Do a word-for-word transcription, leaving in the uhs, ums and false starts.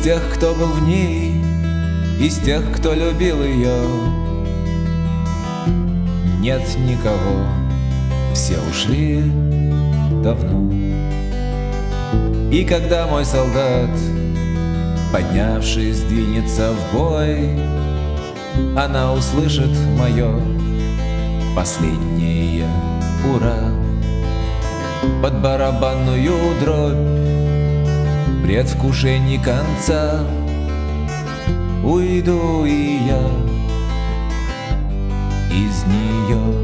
тех, кто был в ней, из тех, кто любил ее, нет никого, все ушли давно. И когда мой солдат, поднявшись, двинется в бой, она услышит мое последнее ура. Под барабанную дробь предвкушений конца уйду и я из нее.